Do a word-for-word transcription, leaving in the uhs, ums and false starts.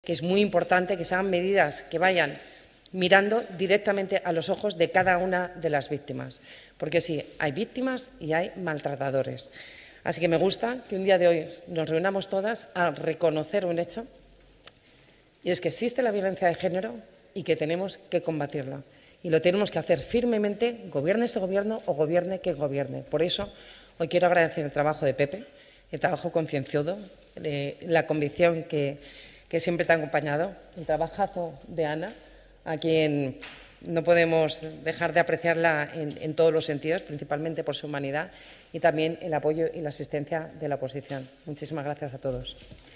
que es muy importante que se hagan medidas que vayan mirando directamente a los ojos de cada una de las víctimas, porque sí, hay víctimas y hay maltratadores. Así que me gusta que un día de hoy nos reunamos todas a reconocer un hecho, y es que existe la violencia de género y que tenemos que combatirla. Y lo tenemos que hacer firmemente, gobierne este Gobierno o gobierne quien gobierne. Por eso, hoy quiero agradecer el trabajo de Pepe, el trabajo concienzudo, eh, la convicción que, que siempre te ha acompañado, el trabajazo de Ana, a quien no podemos dejar de apreciarla en, en todos los sentidos, principalmente por su humanidad, y también el apoyo y la asistencia de la oposición. Muchísimas gracias a todos.